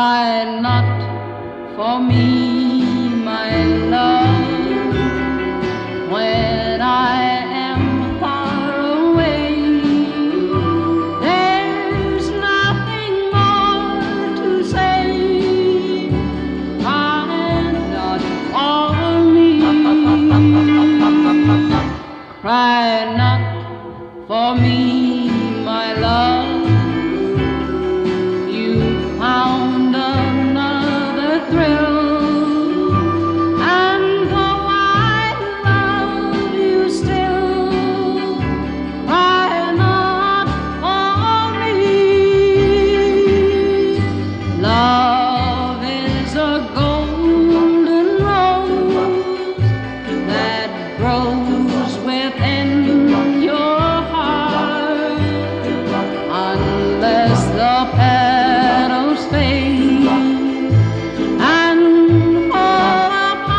Cry not for me, my love, when I am far away. There's nothing more to say. Cry not for me. Cry not for me, my love. Found another thrill, and though I love you still, cry not for me. Love is a golden rose that grows within your heart, unless the petals fade and fall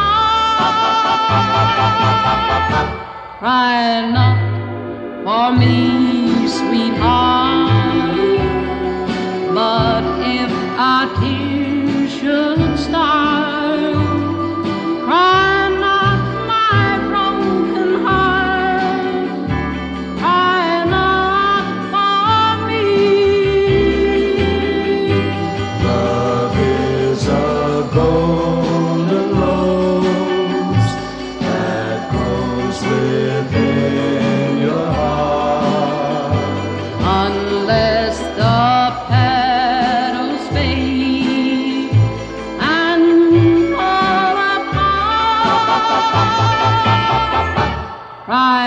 apart. Cry not for me, sweetheart, but if our tears should start, cry not my broken heart, cry not for me. Golden rose that grows within your heart, unless the petals fade and fall apart. Cry